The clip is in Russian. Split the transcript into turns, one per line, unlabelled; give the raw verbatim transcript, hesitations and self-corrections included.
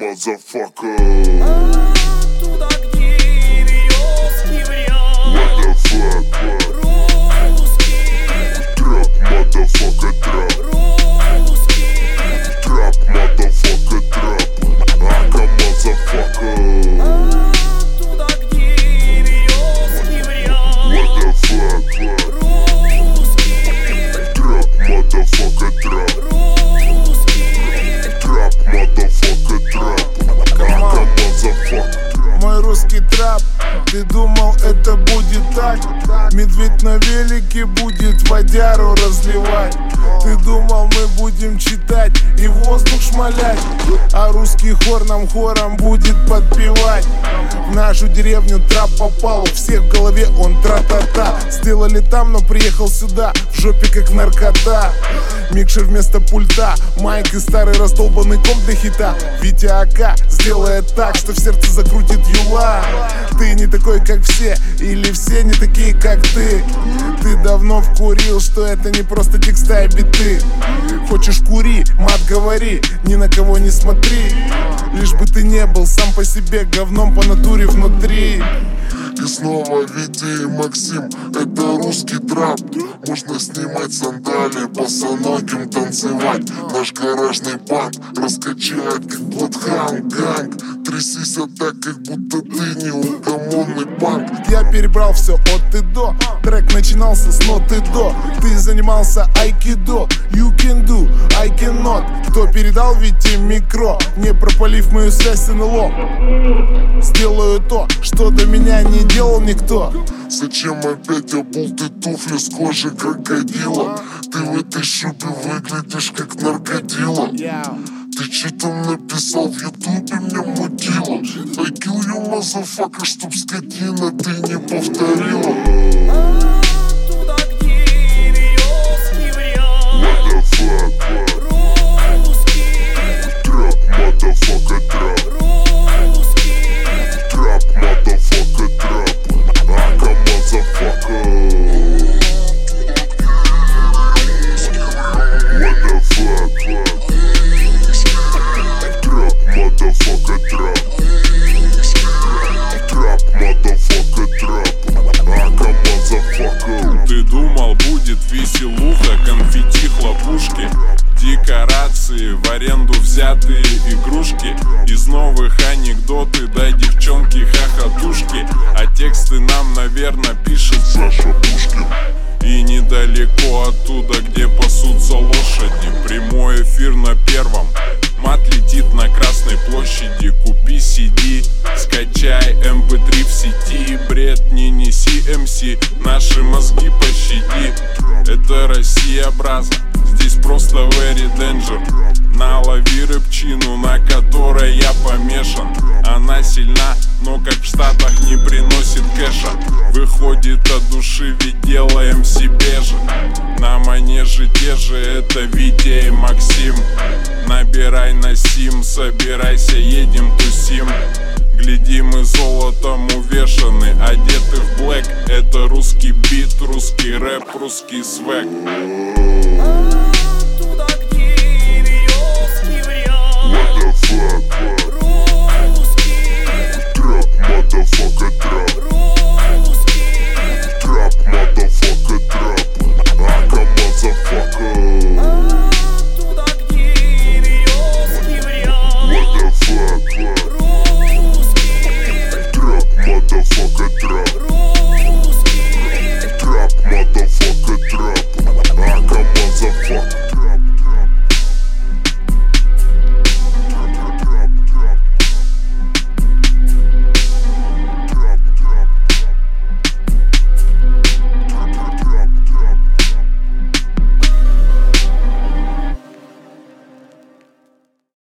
motherfucker.
Туда, где березки в ряд.
What the fuck?
Русский
Trap, motherfucker, trap.
Русский
Trap, motherfucker, trap. Ака, motherfucker.
Туда, где березки в ряд.
What the fuck?
Русский
Trap, motherfucker, trap.
Русский
Trap, motherfucker, trap. Ака, motherfucker.
Мой русский трап, ты думал это будет так? Медведь на велике будет водяру разливать. Ты думал мы будем читать и воздух шмалять, а русский хор нам хором будет подпевать. В нашу деревню трап попал, у всех в голове он тра-та-та. Сделали там, но приехал сюда, в жопе как наркота. Микшер вместо пульта, майк и старый раздолбанный комп для хита. Витя АК сделает так, что в сердце закрутит юла. Ты не такой, как все, или все не такие, как ты. Ты давно вкурил, что это не просто текста и биты. Хочешь кури, мат говори, ни на кого не смотри. Лишь бы ты не был сам по себе говном по натуре внутри.
И снова Витя и Максим, это русский трап. Можно снимать сандали, босоногим танцевать. Наш гаражный банд раскачает, как Bloodhound Gang. Трясись так, как будто ты неугомонный панк.
Я перебрал все от и до. Трек начинался с ноты до. Ты занимался айкидо. You can do, I cannot. Кто передал Вите микро, не пропалив мою связь с эн эл о? Сделаю то, что до меня не делал никто.
Зачем опять обул ты туфли с кожи крокодила? Ты в этой шубе выглядишь как наркодила. Ты че там написал в ютубе, мне мутило? I kill you, motherfucker, чтоб скотина ты не повторила.
Туда, где березки в ряд.
What the fuck?
Русский
Trap, motherfucker, trap.
Русский
Trap, motherfucker, trap. Ака, motherfucker. What the fuck? Trap, motherfucker, trap. Trap, motherfucker, trap. Ака, motherfucker.
Ты думал, будет веселуха, конфетти, хлопушки, декорации, в аренду взятые игрушки. Из новых анекдоты, да девчонки хохотушки. А тексты нам, наверное, пишет
Саша Пушкин.
и недалеко оттуда, где пасутся лошади. Прямой эфир на первом, мат летит на Красной площади. Купи си ди, скачай эм пэ три в сети. Бред не неси, эм си, наши мозги пощади. Это Россия, браза, здесь просто very danger. Налови рыбчину, на которой я помешан. Она сильна, но как в Штатах не приносит кэша. Выходит от души, ведь делаем себе же. На манеже те же, это Витя и Максим. Набирай на сим, собирайся, едем тусим. Гляди, мы золотом увешаны, одеты в блэк. Это русский бит, русский рэп, русский свэг.
Туда, где березки в ряд.
What the fuck?